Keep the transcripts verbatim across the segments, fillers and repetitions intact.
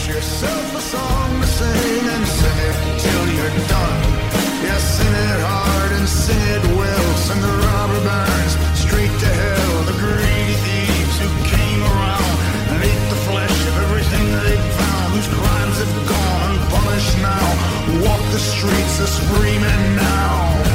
yourself a song to sing and sing it till you're done. Yeah, sing it hard and sing it well. Send the robber barons straight to hell. The greedy thieves who came around and ate the flesh of everything they found. Whose crimes have gone unpunished now. Who walk the streets a screaming now.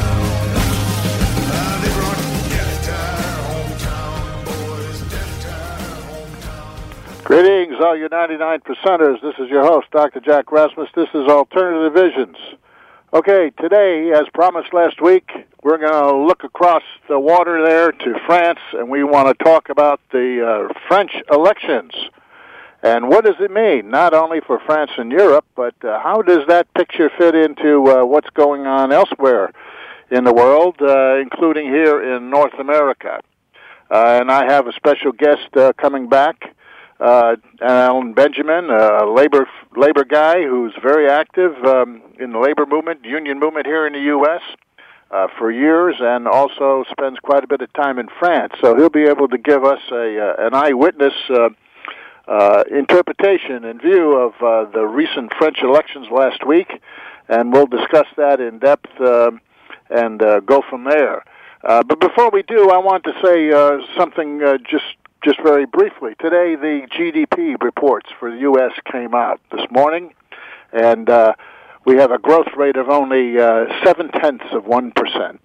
Uh, they brought death to our hometown, boys. Death to our hometown. Greetings, all you ninety-nine percenters. This is your host, Doctor Jack Rasmus. This is Alternative Visions. Okay, today, as promised last week, we're going to look across the water there to France, and we want to talk about the uh, French elections. And what does it mean, not only for France and Europe, but uh, how does that picture fit into uh, what's going on elsewhere in the world, uh, including here in North America? Uh, and I have a special guest uh, coming back. Uh, Alan Benjamin, a labor labor guy who's very active um, in the labor movement, union movement here in the U S Uh, for years, and also spends quite a bit of time in France. So he'll be able to give us a uh, an eyewitness uh, uh, interpretation and view of uh, the recent French elections last week, and we'll discuss that in depth uh, and uh, go from there. Uh, but before we do, I want to say uh, something uh, just. Just very briefly, today the G D P reports for the U S came out this morning, and uh, we have a growth rate of only uh, seven-tenths of one percent.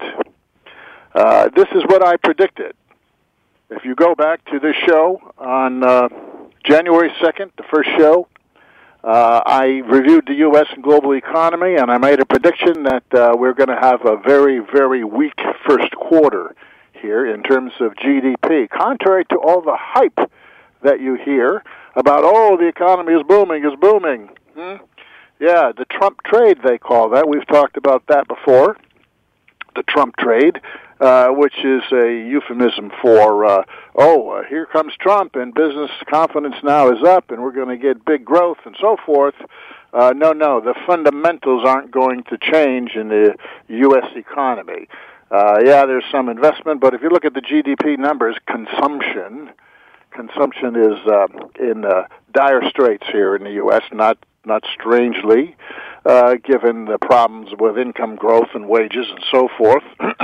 Uh, this is what I predicted. If you go back to this show on uh, January second, the first show, uh, I reviewed the U S and global economy, and I made a prediction that uh, we're going to have a very, very weak first quarter here in terms of G D P, contrary to all the hype that you hear about, oh, the economy is booming, is booming. Hmm? Yeah, the Trump trade, they call that. We've talked about that before, the Trump trade, uh, which is a euphemism for, uh, oh, uh, here comes Trump, and business confidence now is up, and we're going to get big growth and so forth. Uh, no, no, the fundamentals aren't going to change in the U S economy. Uh, yeah, there's some investment, but if you look at the G D P numbers, consumption, consumption is uh, in uh, dire straits here in the U S, not not strangely, uh, given the problems with income growth and wages and so forth.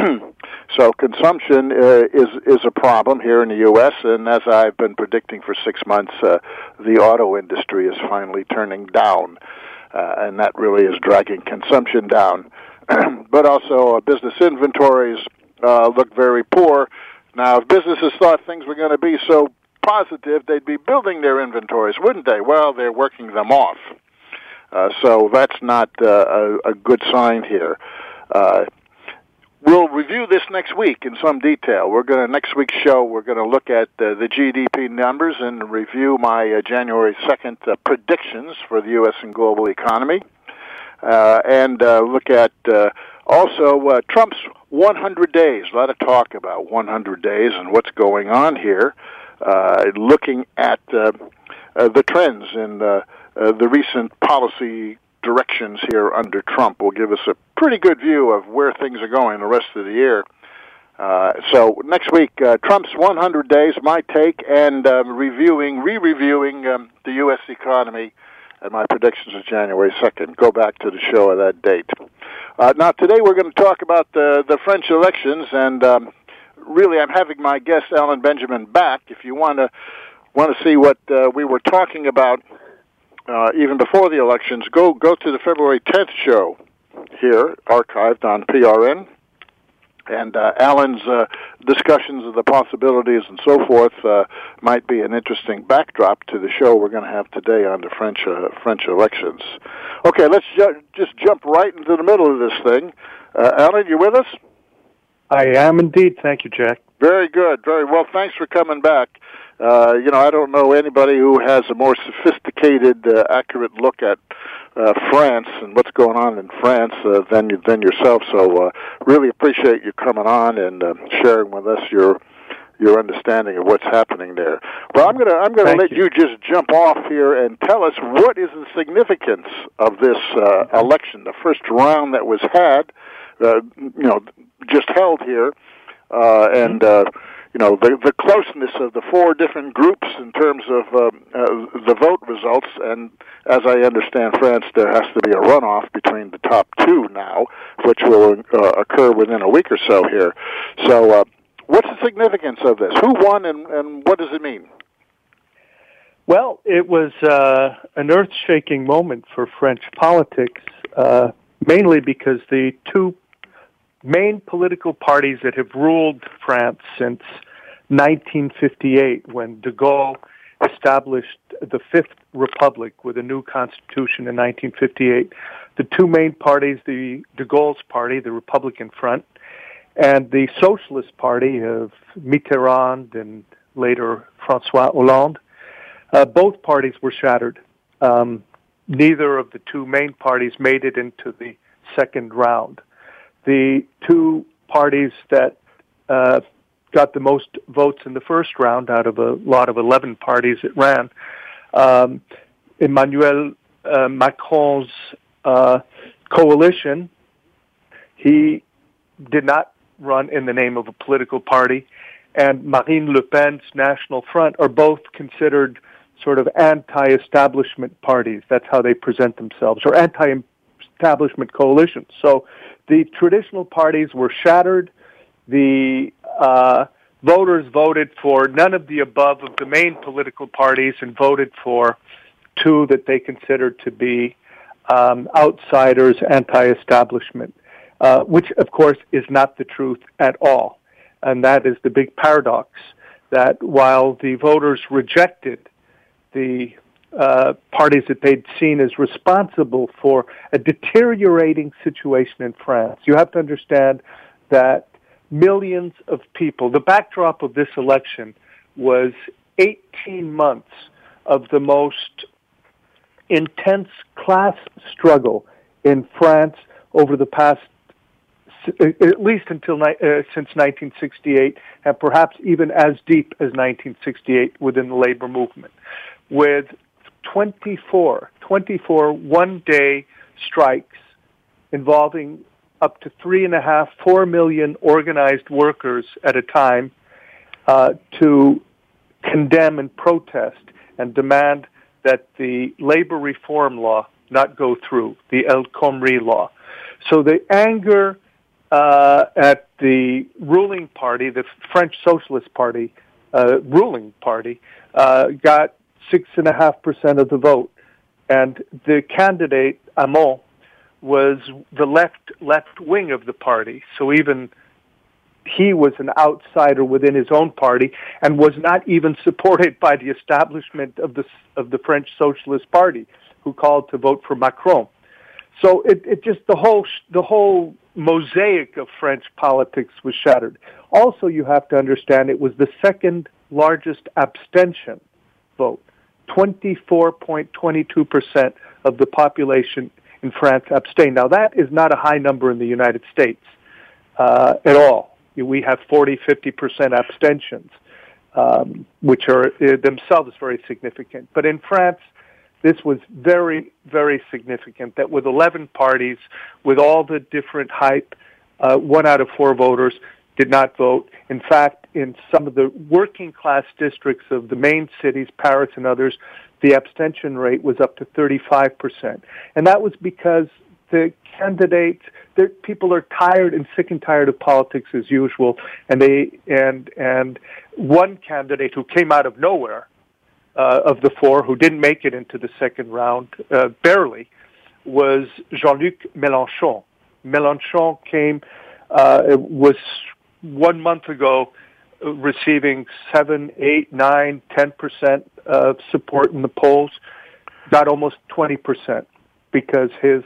So consumption uh, is is a problem here in the U S, and as I've been predicting for six months, uh, the auto industry is finally turning down, uh, and that really is dragging consumption down. But also uh, business inventories uh, look very poor. Now, if businesses thought things were going to be so positive, they'd be building their inventories, wouldn't they? Well, they're working them off. Uh, so that's not uh, a, a good sign here. Uh, we'll review this next week in some detail. We're going to next week's show. We're going to look at uh, the G D P numbers and review my uh, January second uh, predictions for the U S and global economy. Uh, and uh, look at uh, also uh, Trump's one hundred days. A lot of talk about one hundred days and what's going on here. Uh, looking at uh, uh, the trends in uh, uh, the recent policy directions here under Trump will give us a pretty good view of where things are going the rest of the year. Uh, so next week, uh, Trump's one hundred days, my take, and um, reviewing, re-reviewing um, the U S economy. And my predictions of January second. Go back to the show of that date. Uh, now, today we're going to talk about the, the French elections, and um, really I'm having my guest, Alan Benjamin, back. If you want to want to see what uh, we were talking about uh, even before the elections, go, go to the February tenth show here, archived on P R N. And uh, Alan's uh, discussions of the possibilities and so forth uh, might be an interesting backdrop to the show we're going to have today on the French uh, French elections. Okay, let's ju- just jump right into the middle of this thing. Uh, Alan, you with us? I am indeed. Thank you, Jack. Very good. Very well. Thanks for coming back. Uh, you know, I don't know anybody who has a more sophisticated, uh, accurate look at uh, France and what's going on in France uh, than you, than yourself. So, uh, really appreciate you coming on and uh, sharing with us your your understanding of what's happening there. Well, I'm gonna I'm gonna let you. you just jump off here and tell us what is the significance of this uh, election, the first round that was had, uh, you know, just held here, uh, and. Uh, you know, the, the closeness of the four different groups in terms of um, uh, the vote results. And as I understand France, there has to be a runoff between the top two now, which will uh, occur within a week or so here. So uh, what's the significance of this? Who won, and, and what does it mean? Well, it was uh, an earth-shaking moment for French politics, uh, mainly because the two main political parties that have ruled France since nineteen fifty-eight, when de Gaulle established the Fifth Republic with a new constitution in nineteen fifty-eight, the two main parties, the de Gaulle's party, the Republican Front, and the Socialist Party of Mitterrand and later François Hollande, Uh, both parties were shattered. Um, neither of the two main parties made it into the second round. The two parties that uh, got the most votes in the first round out of a lot of eleven parties that ran, um, Emmanuel uh, Macron's uh, coalition, he did not run in the name of a political party, and Marine Le Pen's National Front are both considered sort of anti-establishment parties. That's how they present themselves, or anti-establishment coalitions. So the traditional parties were shattered. The uh, voters voted for none of the above of the main political parties and voted for two that they considered to be um, outsiders, anti-establishment, uh, which, of course, is not the truth at all. And that is the big paradox, that while the voters rejected the uh, parties that they'd seen as responsible for a deteriorating situation in France. You have to understand that millions of people, the backdrop of this election was eighteen months of the most intense class struggle in France over the past, at least until uh, since nineteen sixty-eight, and perhaps even as deep as nineteen sixty-eight within the labor movement, with twenty-four, twenty-four one-day strikes involving up to three and a half, four million organized workers at a time uh, to condemn and protest and demand that the labor reform law not go through, the El Khomri law. So the anger uh, at the ruling party, the French Socialist Party, uh, ruling party, uh, got six and a half percent of the vote, and the candidate Hamon was the left left wing of the party. So even he was an outsider within his own party, and was not even supported by the establishment of the of the French Socialist Party, who called to vote for Macron. So it, it just the whole the whole mosaic of French politics was shattered. Also, you have to understand it was the second largest abstention vote. twenty-four point two two percent of the population in France abstained. Now, that is not a high number in the United States uh, at all. We have forty, fifty percent abstentions, um, which are uh, themselves very significant. But in France, this was very, very significant, that with eleven parties, with all the different hype, uh, one out of four voters did not vote. In fact, in some of the working class districts of the main cities, Paris and others, the abstention rate was up to thirty-five percent. And that was because the candidates, people are tired and sick and tired of politics as usual, and they and and one candidate who came out of nowhere, uh, of the four who didn't make it into the second round, uh, barely, was Jean-Luc Mélenchon. Mélenchon came, uh, was one month ago receiving seven, eight, nine, ten percent of support in the polls, got almost twenty percent because his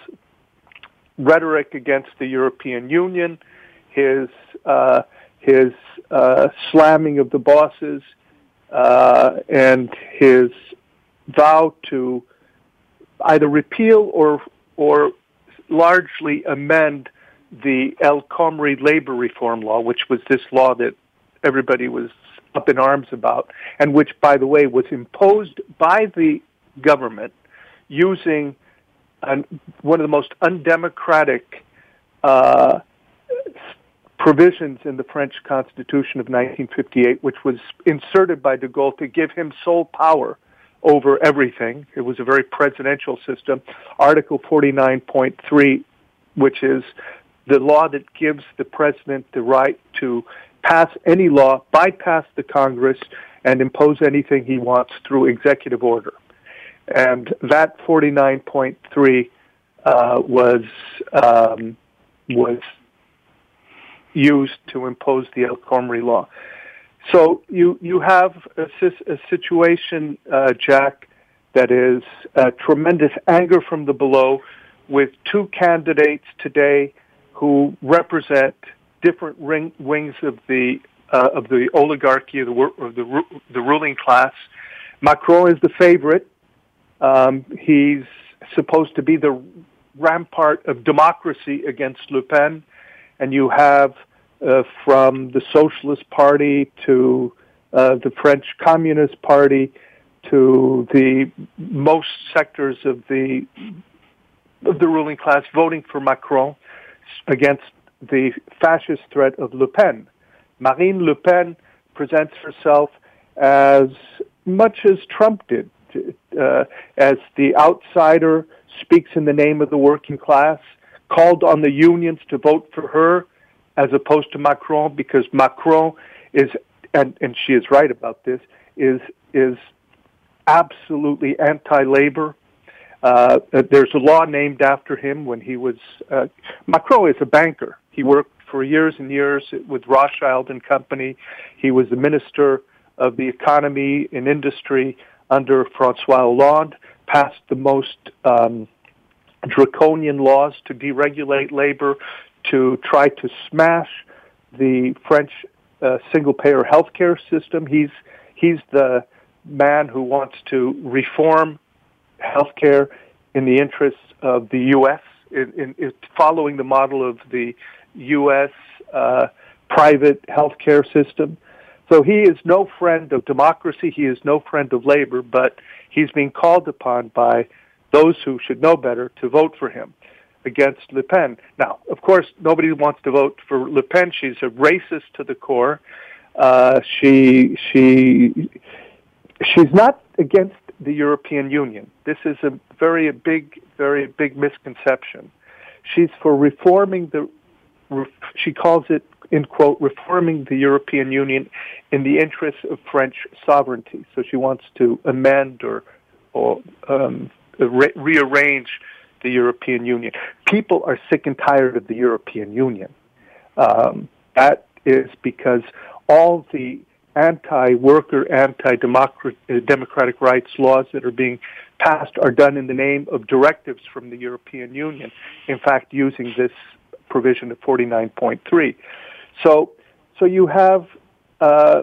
rhetoric against the European Union, his uh, his uh, slamming of the bosses, uh, and his vow to either repeal or or largely amend the El Khomri labor reform law, which was this law that everybody was up in arms about, and which, by the way, was imposed by the government using an, one of the most undemocratic uh, provisions in the French Constitution of nineteen fifty-eight, which was inserted by de Gaulle to give him sole power over everything. It was a very presidential system. Article forty-nine point three, which is the law that gives the president the right to pass any law, bypass the Congress, and impose anything he wants through executive order. And that forty-nine point three uh, was um, was used to impose the El Khomri law. So you you have a, a situation, uh, Jack, that is uh, tremendous anger from the below, with two candidates today who represent different ring, wings of the uh, of the oligarchy, of the of the the ruling class. Macron is the favorite. Um, he's supposed to be the rampart of democracy against Le Pen, and you have uh, from the Socialist Party to uh, the French Communist Party to the most sectors of the of the ruling class voting for Macron against the fascist threat of Le Pen. Marine Le Pen presents herself as much as Trump did, uh, as the outsider, speaks in the name of the working class, called on the unions to vote for her as opposed to Macron, because Macron is, and, and she is right about this, is is absolutely anti-labor. Uh, there's a law named after him when he was, uh, Macron is a banker. He worked for years and years with Rothschild and Company. He was the Minister of the Economy and Industry under François Hollande, passed the most um, draconian laws to deregulate labor, to try to smash the French uh, single-payer healthcare system. He's he's the man who wants to reform healthcare in the interests of the U S, in, in, in following the model of the U S uh, private healthcare system. So he is no friend of democracy. He is no friend of labor, but he's being called upon by those who should know better to vote for him against Le Pen. Now, of course, nobody wants to vote for Le Pen. She's a racist to the core. Uh, she she she's not against the European Union. This is a very big, very big misconception. She's for reforming the, she calls it, in quote, reforming the European Union in the interests of French sovereignty. So she wants to amend or, or um, re- rearrange the European Union. People are sick and tired of the European Union. Um, that is because all the anti-worker, anti-democratic rights laws that are being passed are done in the name of directives from the European Union, in fact, using this provision of forty-nine point three. So, so you have uh,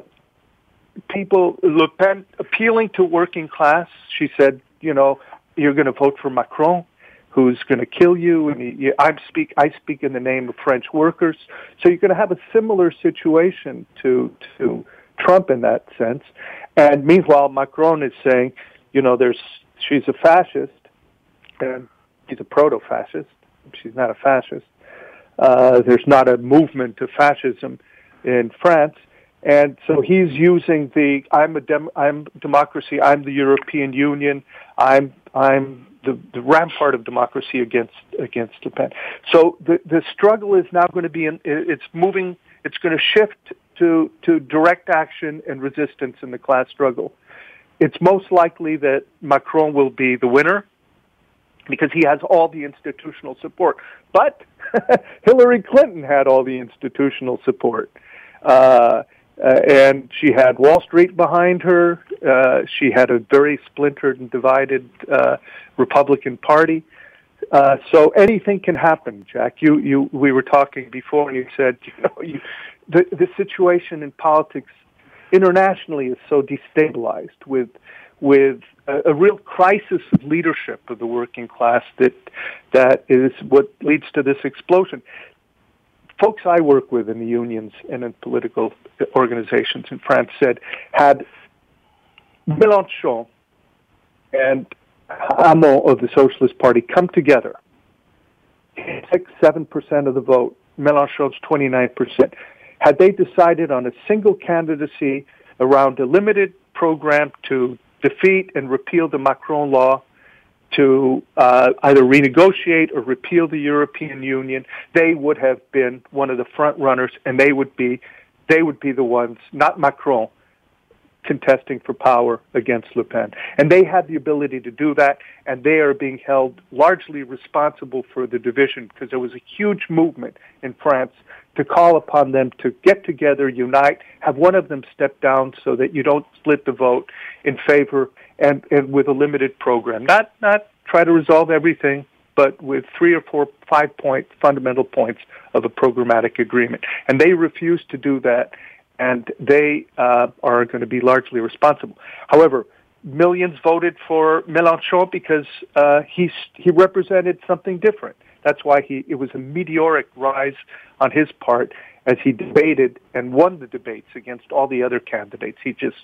people, Le Pen, appealing to working class. She said, you know, you're going to vote for Macron, who's going to kill you, and he, I speak I speak in the name of French workers. So you're going to have a similar situation to to Trump in that sense. And meanwhile, Macron is saying, you know, there's she's a fascist, and she's a proto-fascist. She's not a fascist. Uh, there's not a movement of fascism in France. And so he's using the, I'm a dem, I'm democracy, I'm the European Union, I'm I'm the, the rampart of democracy against against Le Pen. So the the struggle is now going to be in, it's moving, it's going to shift to to direct action and resistance in the class struggle. It's most likely that Macron will be the winner because he has all the institutional support. But Hillary Clinton had all the institutional support. Uh, uh, and she had Wall Street behind her. Uh, she had a very splintered and divided uh, Republican Party. Uh, so anything can happen, Jack. You, you, we were talking before, and you said, you know, you, the the situation in politics internationally is so destabilized with with a, a real crisis of leadership of the working class that that is what leads to this explosion. Folks I work with in the unions and in political organizations in France said, had Mélenchon and Hamon of the Socialist Party come together, six, seven percent of the vote, Mélenchon's twenty-nine percent. Had they decided on a single candidacy around a limited program to defeat and repeal the Macron law, to uh, either renegotiate or repeal the European Union, they would have been one of the front runners, and they would be they would be the ones, not Macron, contesting for power against Le Pen. And they had the ability to do that, and they are being held largely responsible for the division, because there was a huge movement in France to call upon them to get together, unite, have one of them step down so that you don't split the vote in favor and, and with a limited program. Not not try to resolve everything, but with three or four, five point fundamental points of a programmatic agreement. And they refused to do that, and they uh, are going to be largely responsible. However, millions voted for Mélenchon because uh, he he represented something different. That's why he it was a meteoric rise on his part as he debated and won the debates against all the other candidates. He just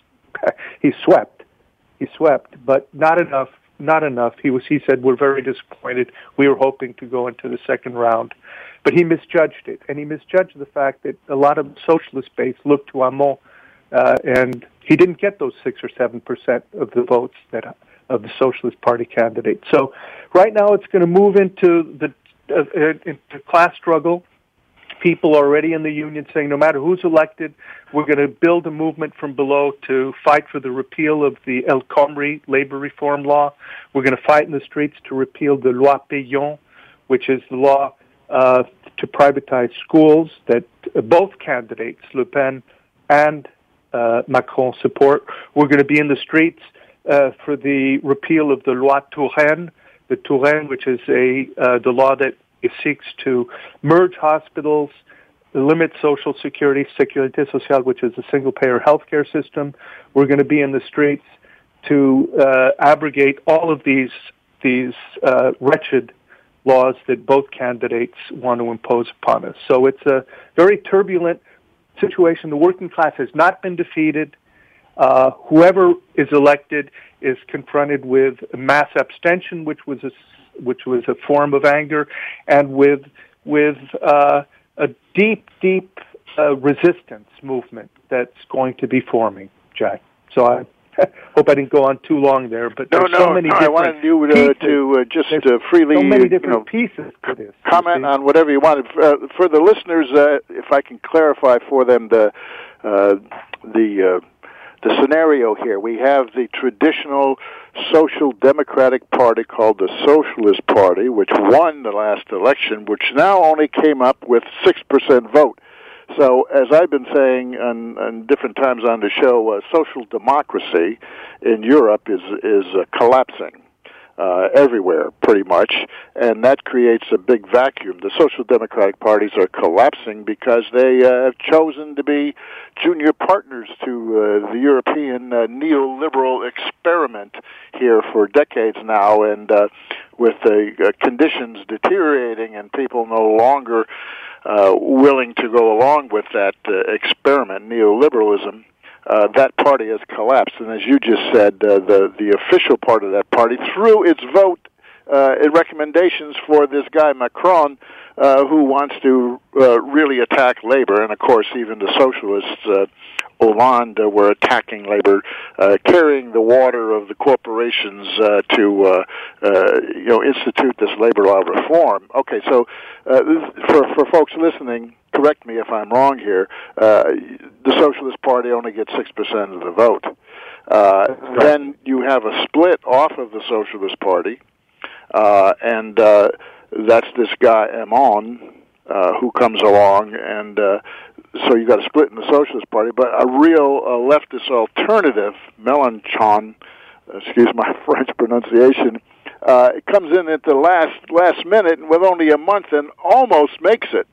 he swept, he swept, but not enough. Not enough. He was. He said, "We're very disappointed. We were hoping to go into the second round," but he misjudged it, and he misjudged the fact that a lot of the socialist base looked to Hamon, uh, and he didn't get those six or seven percent of the votes that of the Socialist Party candidate. So, right now, it's going to move into the uh, into class struggle. People already in the union saying, no matter who's elected, we're going to build a movement from below to fight for the repeal of the El Khomri labor reform law. We're going to fight in the streets to repeal the Loi Payon, which is the law uh, to privatize schools that both candidates, Le Pen and uh, Macron, support. We're going to be in the streets uh, for the repeal of the Loi Touraine, the Touraine, which is a uh, the law that it seeks to merge hospitals, limit Social Security, Sécurité Sociale, which is a single-payer healthcare system. We're going to be in the streets to uh, abrogate all of these these uh, wretched laws that both candidates want to impose upon us. So it's a very turbulent situation. The working class has not been defeated. Uh, whoever is elected is confronted with mass abstention, which was a which was a form of anger, and with with uh, a deep, deep uh, resistance movement that's going to be forming, Jack. So I hope I didn't go on too long there, but no, there's no, so many no, different I wanted you pieces. to, to uh, just uh, freely so many different you know, pieces to this. comment on whatever you wanted. Uh, for the listeners, uh, if I can clarify for them the uh, the uh, the scenario here, we have the traditional Social Democratic Party called the Socialist Party, which won the last election, which now only came up with six percent vote. So, as I've been saying on, on different times on the show, uh, social democracy in Europe is is uh, collapsing uh, everywhere, pretty much, and that creates a big vacuum. The Social Democratic parties are collapsing because they uh, have chosen to be junior partners to uh, the European uh, neoliberal experiment here for decades now, and uh, with the uh, conditions deteriorating and people no longer uh, willing to go along with that uh, experiment, neoliberalism, uh, that party has collapsed. And as you just said, uh, the, the official part of that party, through its vote uh, in recommendations for this guy Macron, uh, who wants to uh, really attack labor, and of course even the socialists, uh, Hollande, uh, were attacking labor, uh, carrying the water of the corporations uh, to uh, uh, you know institute this labor law reform. Okay, so uh, for for folks listening, correct me if I'm wrong here. Uh, the Socialist Party only gets six percent of the vote. Uh, right. Then you have a split off of the Socialist Party, uh, and uh, that's this guy Hamon uh, who comes along, and uh, so you got a split in the Socialist Party. But a real uh, leftist alternative, Mélenchon, excuse my French pronunciation, uh, it comes in at the last last minute with only a month and almost makes it.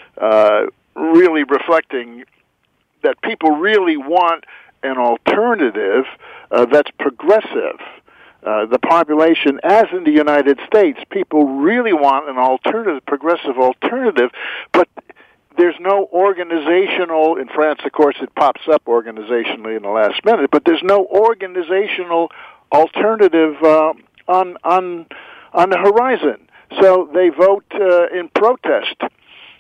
Uh, really reflecting that people really want an alternative uh, that's progressive. Uh, the population, as in the United States, people really want an alternative, progressive alternative, but there's no organizational, in France, of course, it pops up organizationally in the last minute, but there's no organizational alternative uh, on, on, on the horizon. So they vote uh, in protest.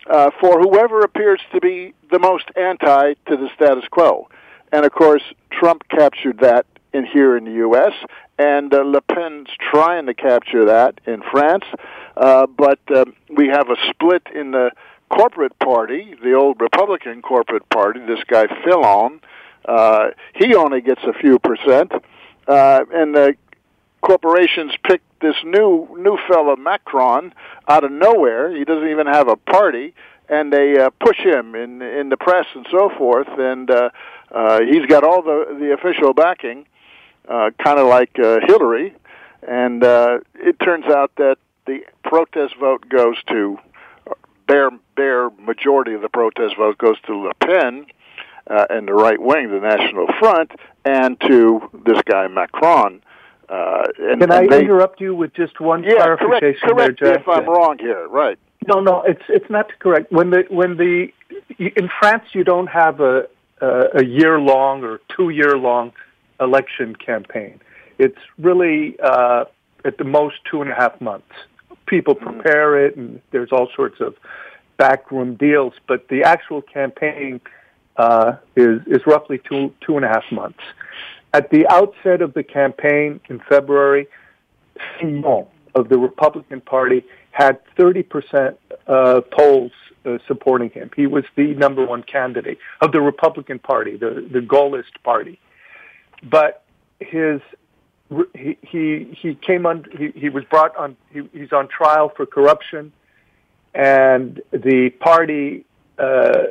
uh, for whoever appears to be the most anti to the status quo. And, of course, Trump captured that in here in the U S, and uh, Le Pen's trying to capture that in France. Uh, but uh, we have a split in the corporate party, the old Republican corporate party, this guy Fillon. Uh, he only gets a few percent. Uh, and the corporations picked this new new fella, Macron, out of nowhere. He doesn't even have a party, and they uh, push him in in the press and so forth. And uh, uh, he's got all the, the official backing, uh, kind of like uh, Hillary. And uh, it turns out that the protest vote goes to, bare, bare majority of the protest vote goes to Le Pen uh, and the right wing, the National Front, and to this guy Macron. Uh, and, Can and I they, interrupt you with just one yeah, clarification correct, correct there, me if I'm wrong here, right. No, no, it's it's not correct. When the when the in France you don't have a a, a year long or two year long election campaign. It's really uh, at the most two and a half months. People prepare it, and there's all sorts of backroom deals. But the actual campaign uh, is is roughly two two and a half months. At the outset of the campaign in February, Fillon of the Republican Party had thirty percent uh, polls uh, supporting him. He was the number one candidate of the Republican Party, the, the Gaullist party. But his he he, he came on. He, he was brought on. He, he's on trial for corruption, and the party Uh,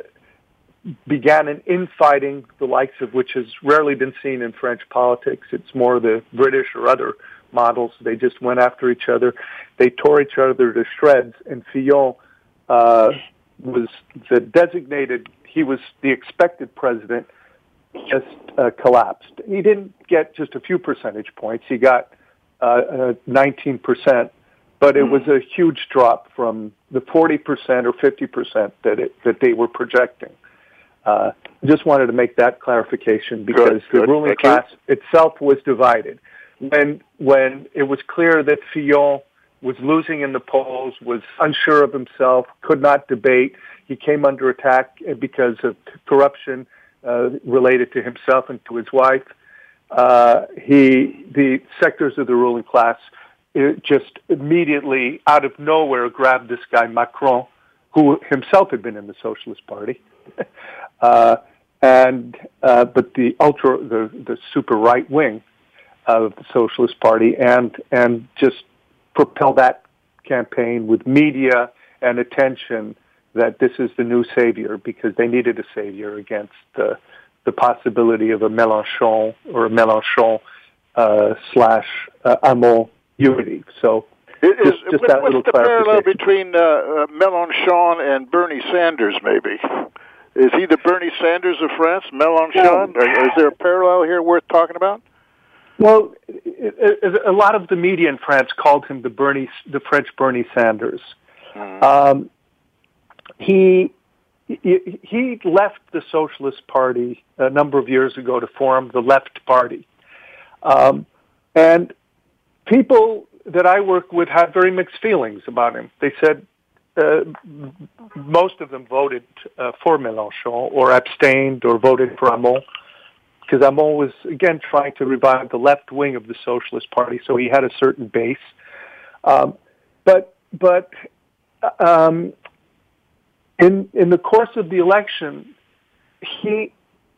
began an infighting, the likes of which has rarely been seen in French politics. It's more the British or other models. They just went after each other. They tore each other to shreds, and Fillon uh, was the designated, he was the expected president, just uh, collapsed. He didn't get just a few percentage points. He got uh, uh, nineteen percent, but it was a huge drop from the forty percent or fifty percent that it, that they were projecting. Uh, just wanted to make that clarification because good, the good. ruling Thank class you. itself was divided. When when it was clear that Fillon was losing in the polls, was unsure of himself, could not debate, he came under attack because of corruption uh, related to himself and to his wife. Uh, he the sectors of the ruling class it just immediately, out of nowhere, grabbed this guy Macron, who himself had been in the Socialist Party. Uh, and uh, but the ultra, the, the super right wing of the Socialist Party, and and just propel that campaign with media and attention that this is the new savior, because they needed a savior against the the possibility of a Mélenchon or a Mélenchon uh, slash uh, Hamon unity. So. Is, just, just what, that what's little the parallel clarification. between uh, uh, Mélenchon and Bernie Sanders, maybe? Is he the Bernie Sanders of France, Mélenchon? No. Or is there a parallel here worth talking about? Well, it, it, a lot of the media in France called him the Bernie, the French Bernie Sanders. Mm. Um, he, he he left the Socialist Party a number of years ago to form the Left Party, um, and people that I work with had very mixed feelings about him. They said uh, most of them voted uh, for Mélenchon or abstained or voted for Hamon, because Hamon was, again, trying to revive the left wing of the Socialist Party, so he had a certain base. Um, but but um, in in the course of the election, he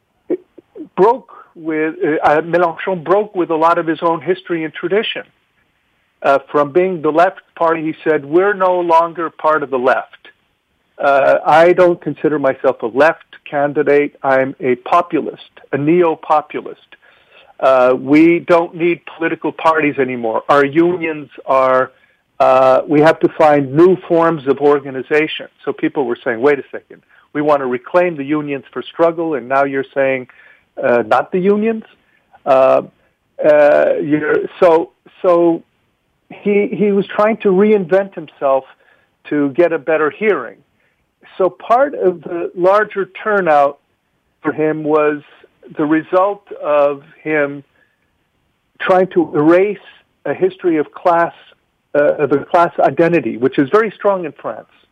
broke with, uh, Mélenchon broke with a lot of his own history and tradition. Uh, from being the left party, he said, we're no longer part of the left. Uh, I don't consider myself a left candidate. I'm a populist, a neo-populist. Uh, we don't need political parties anymore. Our unions are, uh, we have to find new forms of organization. So people were saying, wait a second, we want to reclaim the unions for struggle, and now you're saying uh, not the unions? Uh, uh, you're, so, so, He he was trying to reinvent himself to get a better hearing. So part of the larger turnout for him was the result of him trying to erase a history of class, uh, of a class identity, which is very strong in France.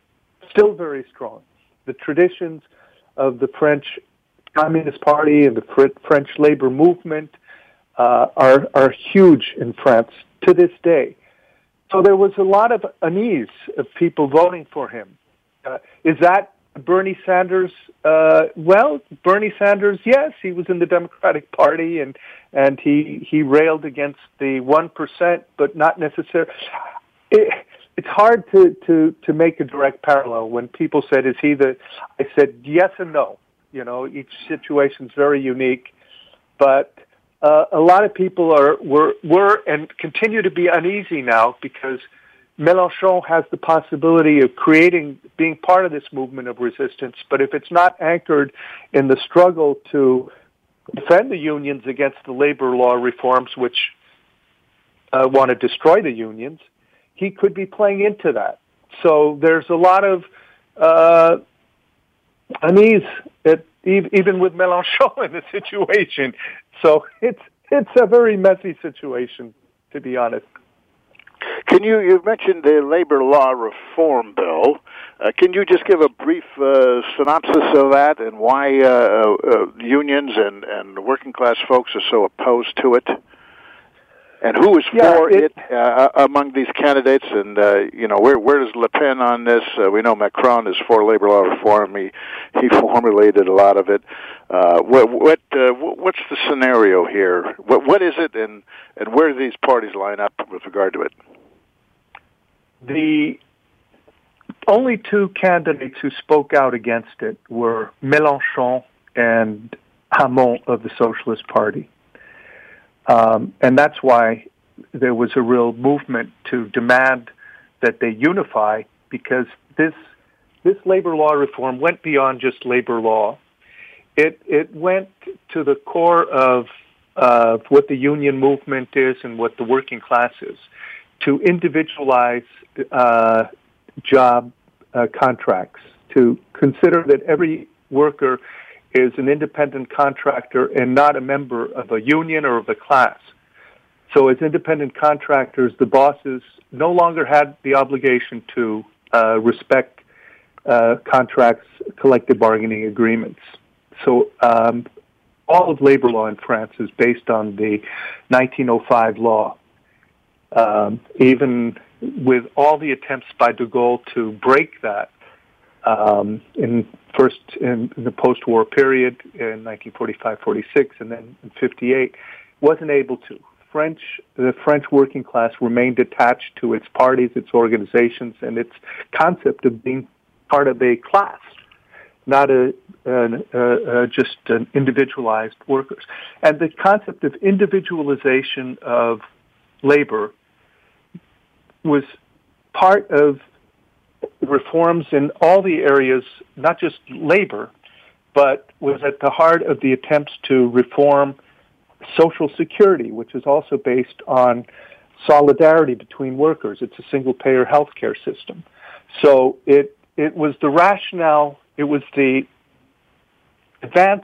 still very strong. The traditions of the French Communist Party and the French labor movement uh, are are huge in France to this day. So there was a lot of unease of people voting for him. Uh, is that Bernie Sanders? Uh, well, Bernie Sanders, yes, he was in the Democratic Party and and he he railed against the one percent, but not necessarily. It, it's hard to, to, to make a direct parallel. When people said, "Is he the?" I said yes and no. You know, each situation's very unique, but uh, a lot of people are were were and continue to be uneasy now because Mélenchon has the possibility of creating, being part of this movement of resistance, but if it's not anchored in the struggle to defend the unions against the labor law reforms, which uh, want to destroy the unions, he could be playing into that. So there's a lot of uh, unease, at, even with Mélenchon in the situation. So it's it's a very messy situation, to be honest. Can you, you mentioned the labor law reform bill. Uh, can you just give a brief uh, synopsis of that and why uh, uh, unions and, and working class folks are so opposed to it? And who is yeah, for it, it uh, among these candidates? And, uh, you know, where where does Le Pen on this? Uh, we know Macron is for labor law reform. He, he formulated a lot of it. Uh, what what uh, what's the scenario here? What what is it, and, and where do these parties line up with regard to it? The only two candidates who spoke out against it were Mélenchon and Hamon of the Socialist Party. Um, and that's why there was a real movement to demand that they unify, because this this labor law reform went beyond just labor law. It it went to the core of uh, what the union movement is and what the working class is, to individualize uh, job uh, contracts, to consider that every worker is an independent contractor and not a member of a union or of a class. So as independent contractors, the bosses no longer had the obligation to uh, respect uh, contracts, collective bargaining agreements. So um, all of labor law in France is based on the nineteen oh five law. Um, even with all the attempts by de Gaulle to break that, um, in first in, in the post-war period in nineteen forty-five forty-six and then in fifty-eight, wasn't able to. French, the French working class remained attached to its parties, its organizations, and its concept of being part of a class, not a, a, a, a just an individualized workers. And the concept of individualization of labor was part of reforms in all the areas, not just labor, but was at the heart of the attempts to reform Social Security, which is also based on solidarity between workers. It's a single-payer healthcare system. So it it was the rationale, it was the advanced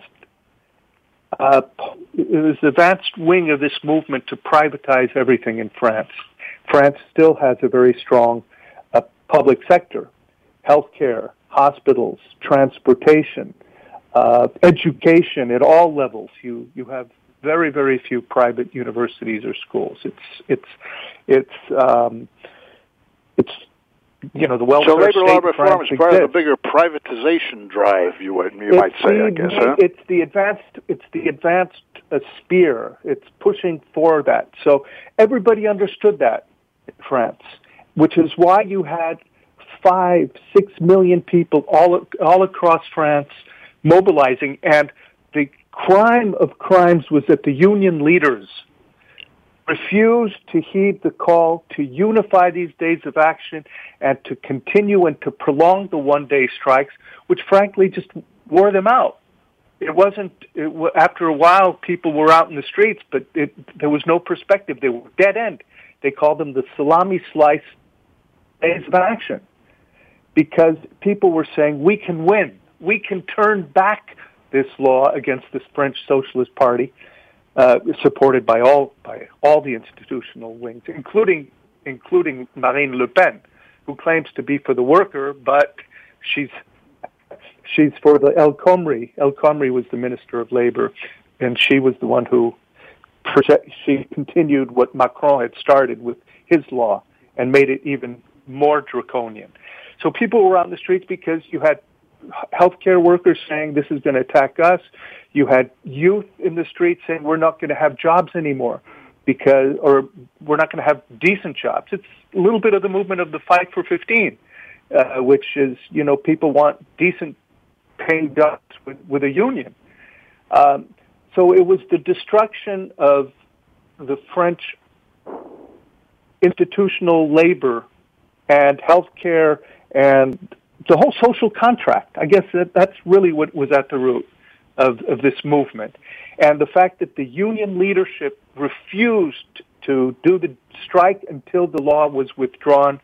uh, it was the advanced wing of this movement to privatize everything in France. France still has a very strong uh, public sector, healthcare, hospitals, transportation, uh, education at all levels. You you have very, very few private universities or schools. It's it's it's um, it's you know the welfare so labor state law reform is part exists. of the bigger privatization drive. You would you it's might say, the, I guess. Huh? It's the advanced. It's the advanced uh, spear. It's pushing for that. So everybody understood that in France, which is why you had five, six million people all all across France mobilizing, and the crime of crimes was that the union leaders refused to heed the call to unify these days of action and to continue and to prolong the one-day strikes, which frankly just wore them out. It wasn't, it, after a while, people were out in the streets, but it, there was no perspective. They were dead end. They called them the salami slice days of action, because people were saying, we can win. We can turn back this law against this French Socialist Party, uh, supported by all by all the institutional wings, including including Marine Le Pen, who claims to be for the worker, but she's she's for the El Khomri. El Khomri was the Minister of Labor, and she was the one who project, she continued what Macron had started with his law and made it even more draconian. So people were out in the streets because you had healthcare workers saying this is going to attack us. You had youth in the streets saying we're not going to have jobs anymore because, or we're not going to have decent jobs. It's a little bit of the movement of the Fight for fifteen, uh, which is, you know, people want decent paying jobs with, with a union. Um, so it was the destruction of the French institutional labor and healthcare and the whole social contract. I guess that that's really what was at the root of, of this movement. And the fact that the union leadership refused to do the strike until the law was withdrawn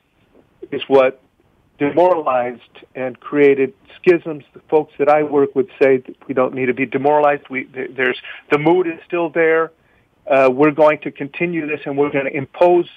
is what demoralized and created schisms. The folks that I work with say that we don't need to be demoralized. We, there's, the mood is still there. Uh, we're going to continue this, and we're going to impose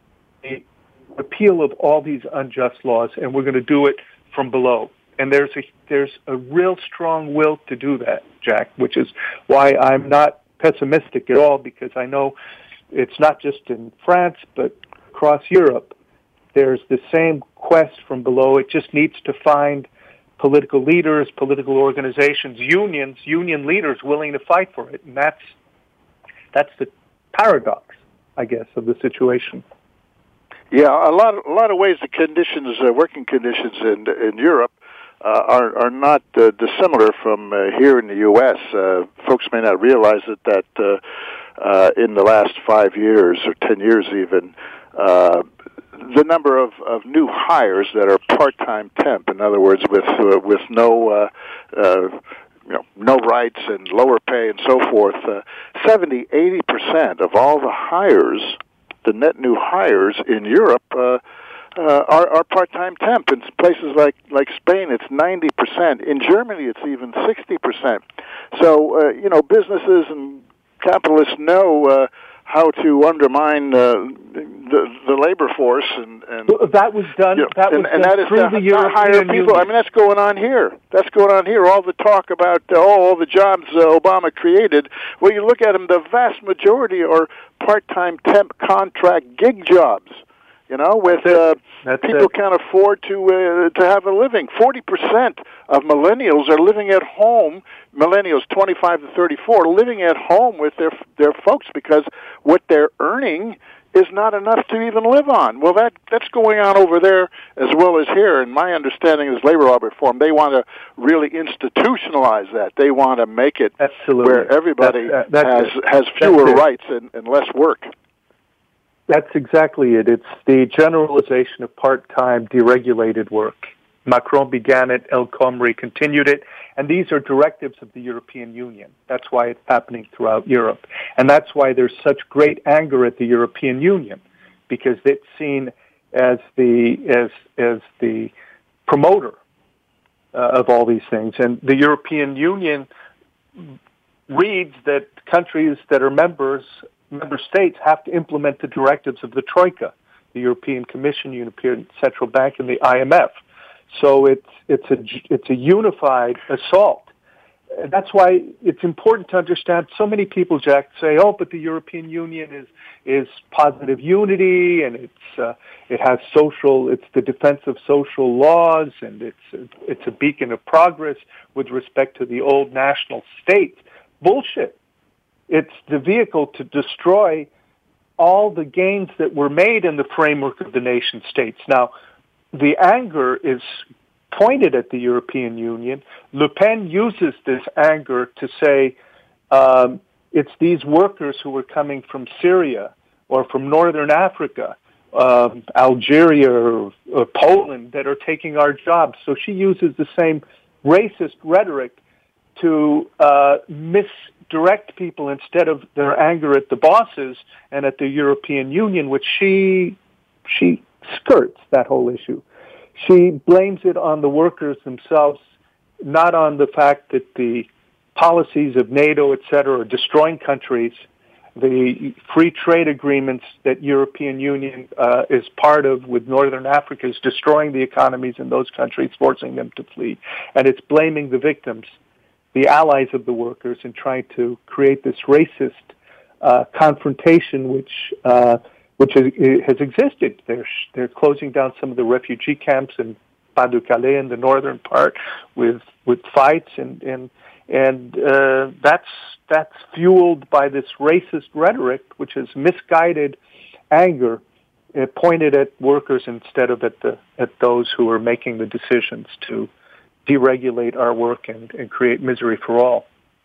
a repeal of all these unjust laws, and we're going to do it from below. And there's a there's a real strong will to do that, Jack, which is why I'm not pessimistic at all, because I know it's not just in France, but across Europe. There's the same quest from below. It just needs to find political leaders, political organizations, unions, union leaders willing to fight for it. And that's that's the paradox, I guess, of the situation. Yeah, a lot of, a lot of ways the conditions, uh, working conditions in in Europe uh, are are not uh, dissimilar from uh, here in the U S. Uh, folks may not realize it that uh, uh, in the last five years or ten years even, uh, the number of, of new hires that are part-time temp, in other words, with uh, with no uh, uh, you know no rights and lower pay and so forth, uh, seventy, eighty percent of all the hires, the net new hires in Europe uh, uh, are, are part-time temp. In places like, like Spain, it's ninety percent. In Germany, it's even sixty percent. So, uh, you know, businesses and capitalists know uh, how to undermine uh, the, the labor force. And, and that was done, you know, that was and, and done that is through to, the European hire people. Union. I mean, that's going on here. That's going on here. All the talk about uh, oh, all the jobs uh, Obama created. Well, you look at them, the vast majority are part-time temp contract gig jobs, you know, with uh, people it. can't afford to uh, to have a living. forty percent of millennials are living at home, millennials twenty-five to thirty-four, living at home with their their folks because what they're earning is not enough to even live on. Well, that that's going on over there as well as here, and my understanding is labor law reform, they want to really institutionalize that. They want to make it Absolutely. where everybody that's, uh, that's has it. has fewer that's rights and, and less work. That's exactly it. It's the generalization of part-time, deregulated work. Macron began it, El Khomri continued it, and these are directives of the European Union. That's why it's happening throughout Europe. And that's why there's such great anger at the European Union, because it's seen as the as as the promoter uh, of all these things. And the European Union reads that countries that are members, member states, have to implement the directives of the Troika, the European Commission, European Central Bank, and the I M F. So it's it's a it's a unified assault. That's why it's important to understand. So many people, Jack, say, "Oh, but the European Union is is positive unity, and it's uh, it has social. It's the defense of social laws, and it's it's a beacon of progress with respect to the old national state." Bullshit. It's the vehicle to destroy all the gains that were made in the framework of the nation states. Now, the anger is pointed at the European Union. Le Pen uses this anger to say um, it's these workers who were coming from Syria or from Northern Africa, um, Algeria or, or Poland that are taking our jobs. So she uses the same racist rhetoric to uh, misdirect people instead of their anger at the bosses and at the European Union, which she she skirts that whole issue. She blames it on the workers themselves, not on the fact that the policies of NATO, et cetera, are destroying countries, the free trade agreements that European Union uh, is part of with Northern Africa is destroying the economies in those countries, forcing them to flee. And it's blaming the victims, the allies of the workers, and trying to create this racist uh, confrontation which uh, which has, has existed. They're, they're closing down some of the refugee camps in Pas-de-Calais in the northern part with with fights, and and, and uh, that's that's fueled by this racist rhetoric, which is misguided anger uh, pointed at workers instead of at the at those who are making the decisions to deregulate our work and, and create misery for all.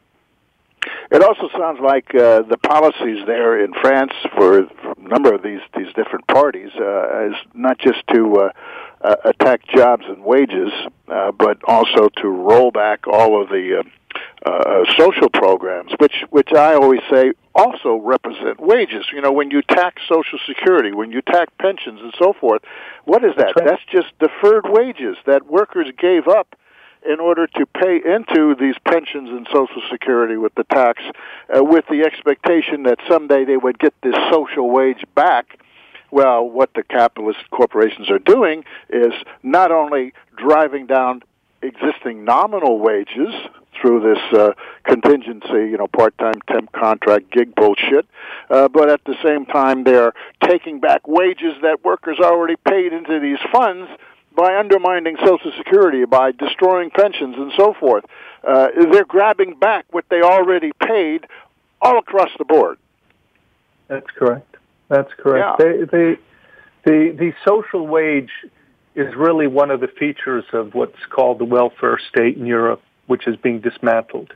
It also sounds like uh, the policies there in France for, for a number of these, these different parties uh, is not just to uh, uh, attack jobs and wages, uh, but also to roll back all of the uh, uh, social programs, which, which I always say also represent wages. You know, when you tax Social Security, when you tax pensions and so forth, what is that? That's right. That's just deferred wages that workers gave up in order to pay into these pensions and Social Security with the tax, uh, with the expectation that someday they would get this social wage back. Well, what the capitalist corporations are doing is not only driving down existing nominal wages through this uh, contingency, you know, part-time temp contract gig bullshit, uh, but at the same time they're taking back wages that workers already paid into these funds by undermining Social Security, by destroying pensions and so forth. Uh, they're grabbing back what they already paid all across the board. That's correct. That's correct. Yeah. They, they, the, the social wage is really one of the features of what's called the welfare state in Europe, which is being dismantled.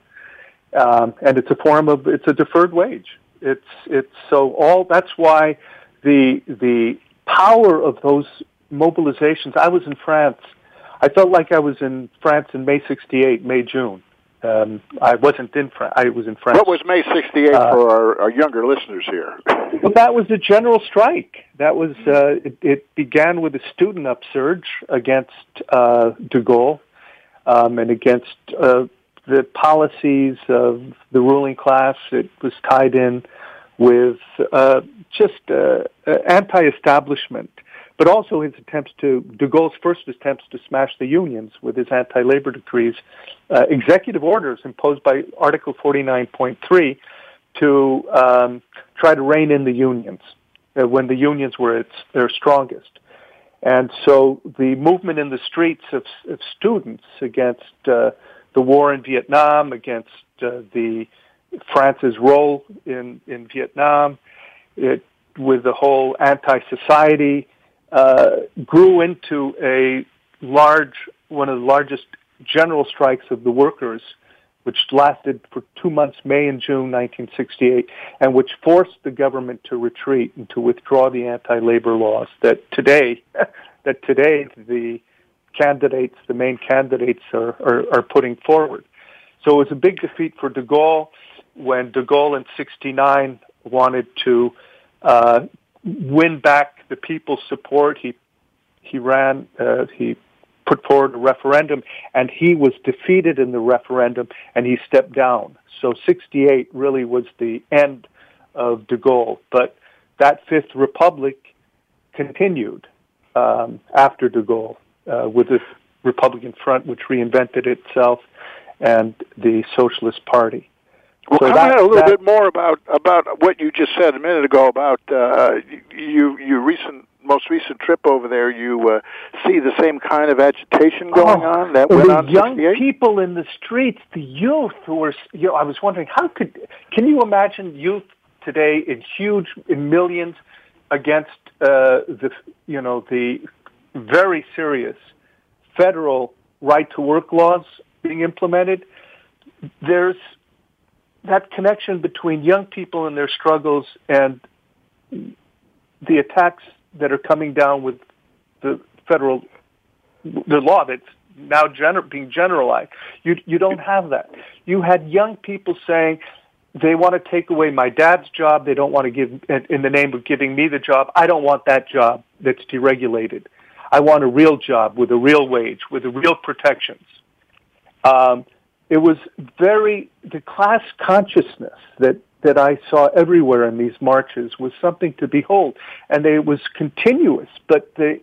Um, and it's a form of, it's a deferred wage. It's, it's so all, that's why the, the power of those mobilizations. I was in France. I felt like I was in France in May sixty-eight, May, June. Um, I wasn't in France. I was in France. What was May sixty-eight uh, for our, our younger listeners here? Well, that was a general strike. That was, uh, it, it began with a student upsurge against uh, de Gaulle um, and against uh, the policies of the ruling class. It was tied in with uh, just uh, anti-establishment, but also his attempts to, de Gaulle's first attempts to smash the unions with his anti-labor decrees, uh, executive orders imposed by Article forty-nine point three to um, try to rein in the unions uh, when the unions were at their strongest. And so the movement in the streets of, of students against uh, the war in Vietnam, against uh, the France's role in, in Vietnam, it, with the whole anti-society, Uh, grew into a large, one of the largest general strikes of the workers, which lasted for two months, May and June nineteen sixty-eight, and which forced the government to retreat and to withdraw the anti-labor laws that today, that today the candidates, the main candidates are, are, are putting forward. So it was a big defeat for de Gaulle when de Gaulle in sixty-nine wanted to uh, win back the people's support. He he ran, uh, he put forward a referendum, and he was defeated in the referendum, and he stepped down. So sixty-eight really was the end of de Gaulle. But that Fifth Republic continued um, after de Gaulle uh, with the Republican Front, which reinvented itself, and the Socialist Party. Well, so comment that, a little that, bit more about about what you just said a minute ago about uh, you you recent most recent trip over there. You uh, see the same kind of agitation going oh, on that went the on. young sixty-eight? People in the streets, the youth who were. You know, I was wondering how could can you imagine youth today in huge in millions against uh, the you know the very serious federal right to work laws being implemented? There's that connection between young people and their struggles and the attacks that are coming down with the federal, the law that's now gener- being generalized. You you don't have that. You had young people saying they want to take away my dad's job. They don't want to give, in the name of giving me the job. I don't want that job that's deregulated. I want a real job with a real wage, with the real protections. Um, It was very, the class consciousness that, that I saw everywhere in these marches was something to behold. And it was continuous, but the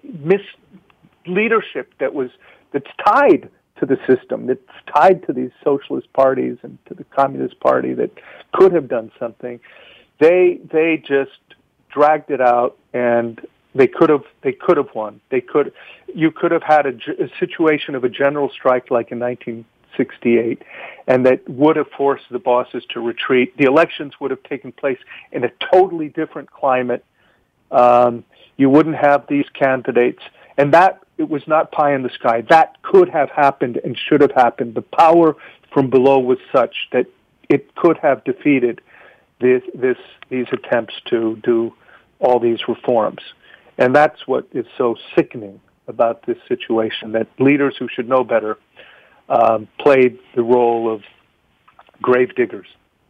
misleadership that was, that's tied to the system, that's tied to these socialist parties and to the Communist Party that could have done something, they, they just dragged it out, and they could have, they could have won. They could, you could have had a, a situation of a general strike like in nineteen sixty-eight, and that would have forced the bosses to retreat. The elections would have taken place in a totally different climate. Um, you wouldn't have these candidates, and that, it was not pie in the sky. That could have happened and should have happened. The power from below was such that it could have defeated this, this, these attempts to do all these reforms. And that's what is so sickening about this situation, that leaders who should know better um, played the role of grave diggers.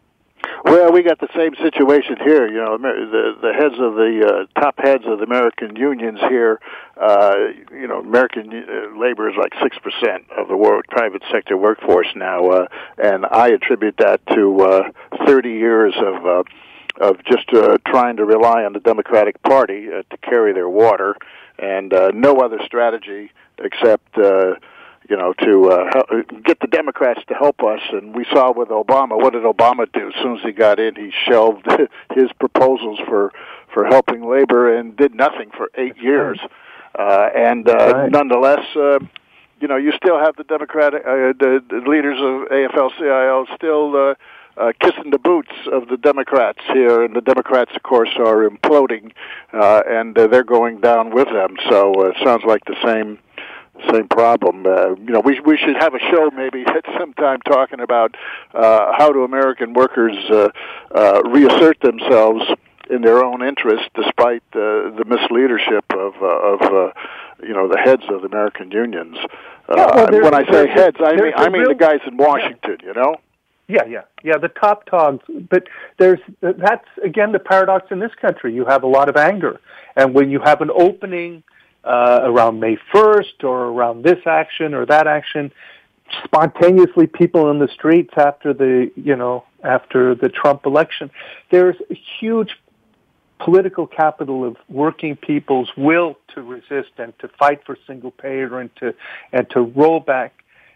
Well, we got the same situation here. You know, the the heads of the uh, top heads of the American unions here. Uh, you know, American uh, labor is like six percent of the world private sector workforce now, uh, and I attribute that to uh, thirty years of uh, of just uh, trying to rely on the Democratic Party uh, to carry their water, and uh, no other strategy except. Uh, you know, to uh, help, get the Democrats to help us. And we saw with Obama, what did Obama do? As soon as he got in, he shelved his proposals for, for helping labor and did nothing for eight years. Uh, and uh, right. nonetheless, uh, you know, you still have the Democratic, uh, the, the leaders of A F L C I O still uh, uh, kissing the boots of the Democrats here. And the Democrats, of course, are imploding, uh, and uh, they're going down with them. So uh, it sounds like the same Same problem. Uh, you know, we we should have a show maybe at some time talking about uh, how do American workers uh, uh, reassert themselves in their own interest, despite uh, the misleadership of uh, of uh, you know the heads of the American unions. Uh, yeah, well, when I say heads, I mean I mean real, the guys in Washington. Yeah. You know. Yeah, yeah, yeah. The top dogs. But there's that's again the paradox in this country. You have a lot of anger, and when you have an opening. Uh, around May first or around this action or that action, spontaneously people in the streets after the, you know, after the Trump election. There's a huge political capital of working people's will to resist and to fight for single payer and to, and to roll back.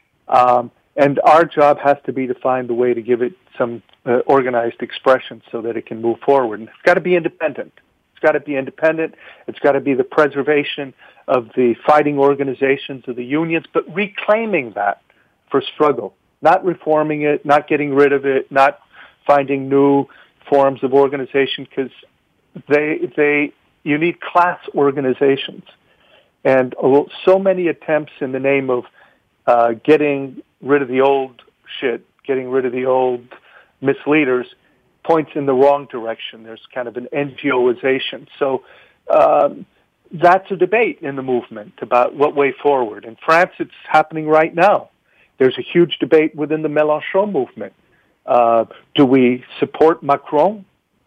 Um, and our job has to be to find a way to give it some uh, organized expression so that it can move forward. And it's got to be independent. It's got to be independent. It's got to be the preservation of the fighting organizations of the unions, but reclaiming that for struggle, not reforming it, not getting rid of it, not finding new forms of organization, because they, they, you need class organizations. And so many attempts in the name of uh, getting rid of the old shit, getting rid of the old misleaders, points in the wrong direction. There's kind of an NGOization. So um, that's a debate in the movement about what way forward. In France, it's happening right now. There's a huge debate within the Mélenchon movement. Uh, do we support Macron?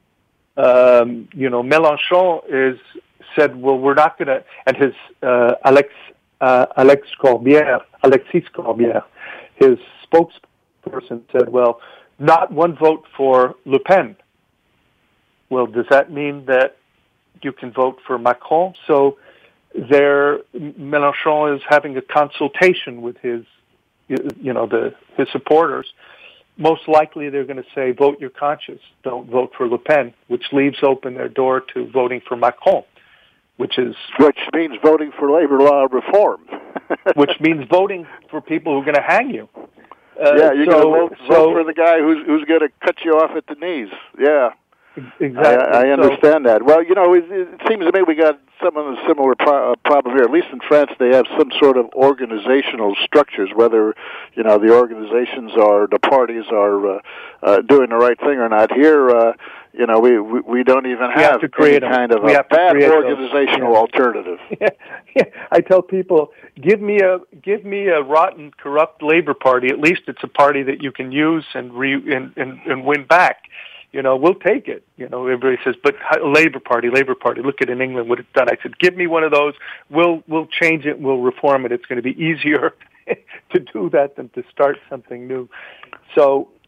Um, you know, Mélenchon is said, well, we're not going to, and his uh, Alex uh, Alex Corbière, Alexis Corbière, his spokesperson said, well, not one vote for Le Pen. Well, does that mean that you can vote for Macron? So there, Mélenchon is having a consultation with his, you know, the his supporters. Most likely they're going to say, vote your conscience, don't vote for Le Pen, which leaves open their door to voting for Macron, which is... Which means voting for labor law reform. Which means voting for people who are going to hang you. Uh, yeah, you're so, going to vote, so, vote for the guy who's who's going to cut you off at the knees. Yeah, exactly. I, I understand so, that. Well, you know, it, it seems to me we got some of the similar pro- uh, problem here. At least in France, they have some sort of organizational structures. Whether you know the organizations are the parties are uh, uh, doing the right thing or not. Here, uh, you know, we, we we don't even have, have to create any kind them. of we a bad yeah. organizational alternative. Yeah. Yeah. I tell people, give me a give me a rotten, corrupt Labor Party. At least it's a party that you can use and re and, and, and win back. You know, we'll take it. You know, everybody says, but Labor Party, Labor Party. Look at in England what it's done. I said, give me one of those. We'll we'll change it. We'll reform it. It's going to be easier to do that than to start something new. So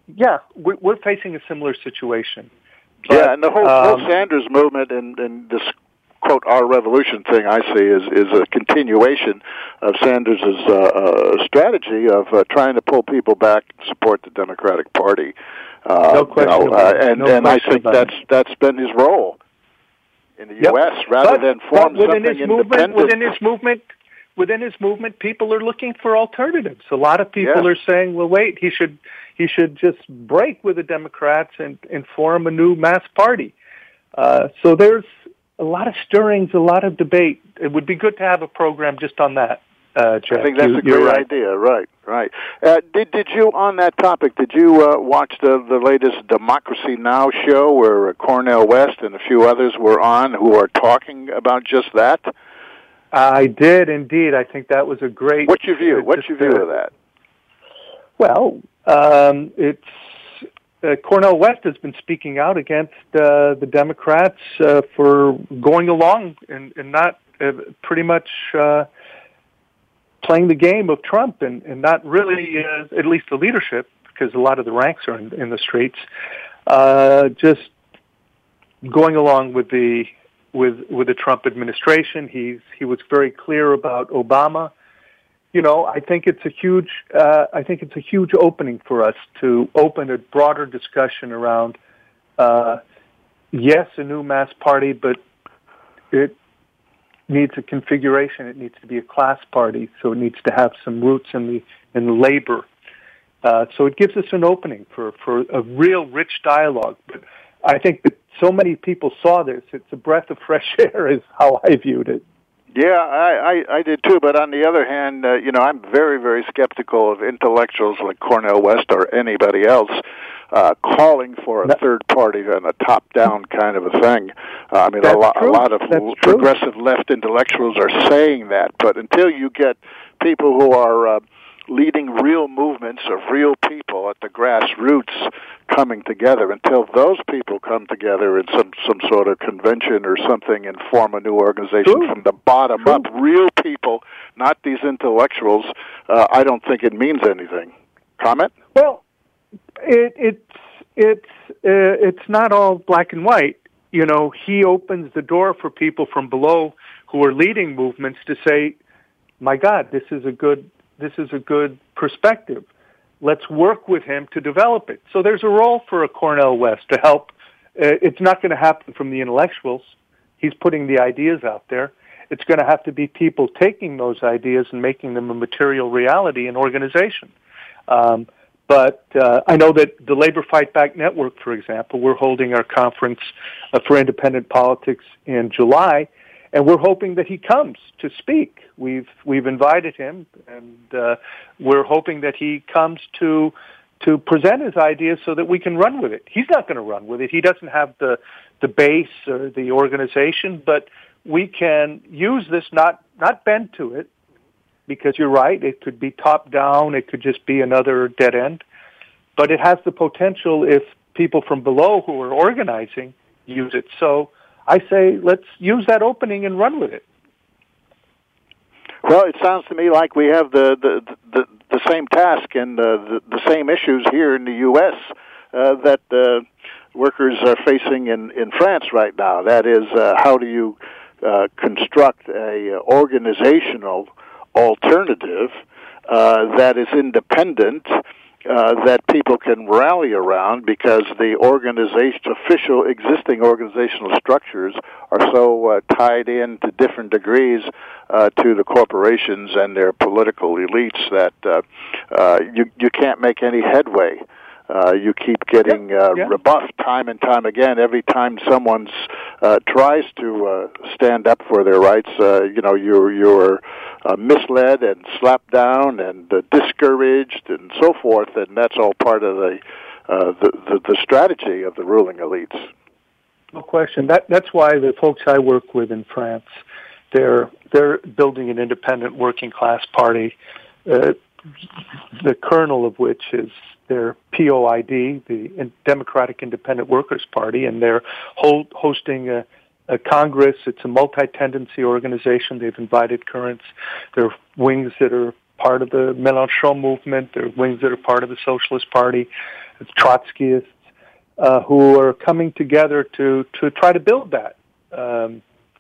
yeah, we're, we're facing a similar situation. But, yeah, and the whole, um, whole Sanders movement and, and this quote "our revolution" thing, I see, is is a continuation of Sanders' uh, uh, strategy of uh, trying to pull people back and support the Democratic Party. Uh, no question you know, about uh, it. and No and I question think about that's it. that's been his role in the Yep. U S rather but, than form but within something his movement, independent. within his movement, within his movement, people are looking for alternatives. A lot of people Yes. are saying, "Well, wait, he should he should just break with the Democrats and, and form a new mass party." Uh, so there's a lot of stirrings, a lot of debate. It would be good to have a program just on that. Uh, Jack. I think that's you, a great right. idea. Right, right. Uh, did did you on that topic? Did you uh, watch the the latest Democracy Now! Show where uh, Cornel West and a few others were on who are talking about just that? I did indeed. I think that was a great. What's your view? What's your view uh, of that? Well, um, it's uh, Cornel West has been speaking out against uh, the Democrats uh, for going along and, and not uh, pretty much uh, playing the game of Trump and, and not really, uh, at least the leadership, because a lot of the ranks are in, in the streets, uh, just going along with the with with the Trump administration. He's he was very clear about Obama. You know, I think it's a huge. Uh, I think it's a huge opening for us to open a broader discussion around. Uh, yes, a new mass party, but it needs a configuration. It needs to be a class party, so it needs to have some roots in the in the labor. Uh, so it gives us an opening for for a real rich dialogue. But I think that so many people saw this. It's a breath of fresh air, is how I viewed it. Yeah, I, I, I did too. But on the other hand, uh, you know, I'm very, very skeptical of intellectuals like Cornel West or anybody else uh, calling for a no. third party and a top-down kind of a thing. Uh, I mean, a, lo- a lot of That's progressive true. left intellectuals are saying that. But until you get people who are uh, leading real movements of real people at the grassroots coming together, until those people come together in some, some sort of convention or something and form a new organization True. from the bottom True. up, real people, not these intellectuals, uh, I don't think it means anything. Comment? Well, it, it's it's uh, it's not all black and white. You know, he opens the door for people from below who are leading movements to say, "My God, this is a good this is a good perspective. Let's work with him to develop it." So there's a role for a Cornel West to help. Uh, it's not going to happen from the intellectuals. He's putting the ideas out there. It's going to have to be people taking those ideas and making them a material reality in organization. Um, but uh, I know that the Labor Fight Back Network, for example, we're holding our conference uh, for independent politics in July, and we're hoping that he comes to speak. We've we've invited him, and uh, we're hoping that he comes to to present his ideas so that we can run with it. He's not going to run with it. He doesn't have the the base or the organization, but we can use this, not not bend to it, because you're right, it could be top down, it could just be another dead end, but it has the potential if people from below who are organizing use it. So I say let's use that opening and run with it. Well, it sounds to me like we have the the, the, the same task and uh, the, the same issues here in the U S uh, that uh, workers are facing in, in France right now. That is, uh, how do you uh, construct a organizational alternative uh, that is independent, uh, that people can rally around, because the organization, official existing organizational structures are so uh, tied in to different degrees uh, to the corporations and their political elites that uh, uh, you you can't make any headway. Uh, you keep getting uh, yeah. rebuffed time and time again. Every time someone uh, tries to uh, stand up for their rights, uh, you know, you're you're uh, misled and slapped down and uh, discouraged and so forth. And that's all part of the, uh, the, the the strategy of the ruling elites. No question. That that's why the folks I work with in France, they're they're building an independent working class party, uh, the kernel of which is their P O I D, the Democratic Independent Workers' Party, and they're hold, hosting a, a Congress. It's a multi-tendency organization. They've invited currents. There are wings that are part of the Mélenchon movement. There are wings that are part of the Socialist Party. Trotskyists, uh, who are coming together to, to try to build that. Um,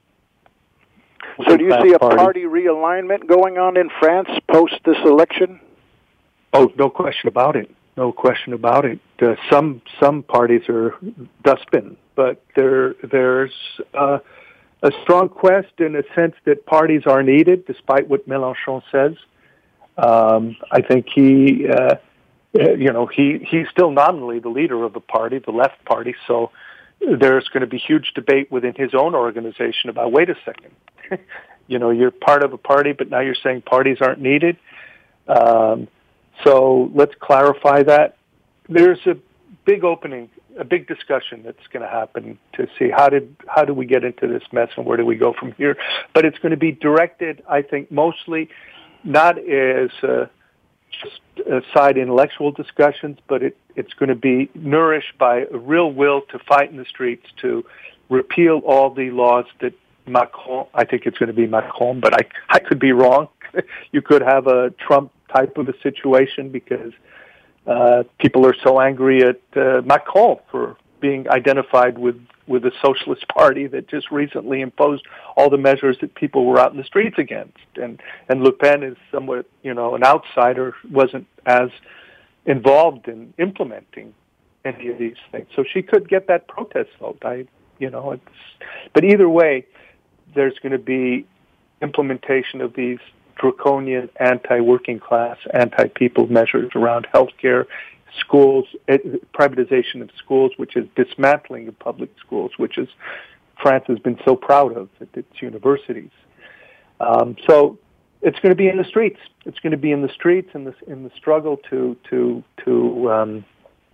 so do you see a party. party realignment going on in France post this election? Oh, no question about it. No question about it. Uh, some some parties are dustbin, but there there's uh, a strong quest in a sense that parties are needed, despite what Mélenchon says. Um, I think he, uh, you know, he he's still nominally the leader of the party, the left party. So there's going to be huge debate within his own organization about, wait a second, you know, you're part of a party, but now you're saying parties aren't needed. Um, So let's clarify that. There's a big opening, a big discussion that's going to happen to see how did how do we get into this mess and where do we go from here. But it's going to be directed, I think, mostly not as uh, just uh, side intellectual discussions, but it, it's going to be nourished by a real will to fight in the streets to repeal all the laws that Macron, I think it's going to be Macron, but I, I could be wrong. You could have a Trump type of a situation because uh, people are so angry at uh, Macron for being identified with, with a socialist party that just recently imposed all the measures that people were out in the streets against. And, and Le Pen is somewhat, you know, an outsider, wasn't as involved in implementing any of these things. So she could get that protest vote. I, you know, it's, but either way, there's going to be implementation of these draconian anti-working class, anti-people measures around healthcare, schools, ed- privatization of schools, which is dismantling of public schools, which is France has been so proud of at its universities. Um, so it's going to be in the streets. It's going to be in the streets in the in the struggle to to to um,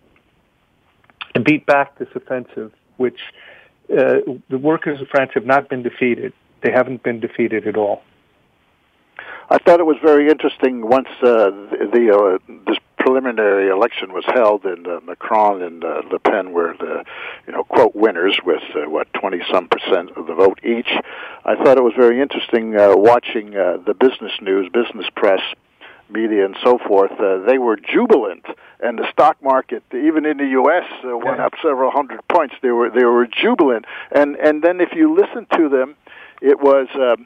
to beat back this offensive, which uh, the workers of France have not been defeated. They haven't been defeated at all. I thought it was very interesting once uh, the, the uh, this preliminary election was held, and uh, Macron and uh, Le Pen were the, you know, quote, winners with uh, what twenty some percent of the vote each. I thought it was very interesting uh, watching uh, the business news, business press, media, and so forth. Uh, they were jubilant, and the stock market, even in the U S, uh, went up several hundred points. They were they were jubilant, and and then if you listen to them, it was. Um,